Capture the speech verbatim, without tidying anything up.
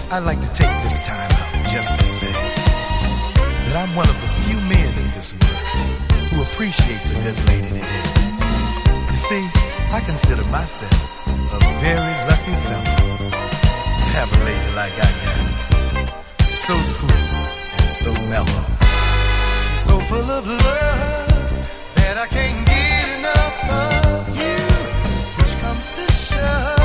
I'd like to take this time out just to say that I'm one of the few men in this world who appreciates a good lady today. You see, I consider myself a very lucky fellow to have a lady like I got. So sweet and so mellow. So full of love that I can't get enough of you. Push comes to shove,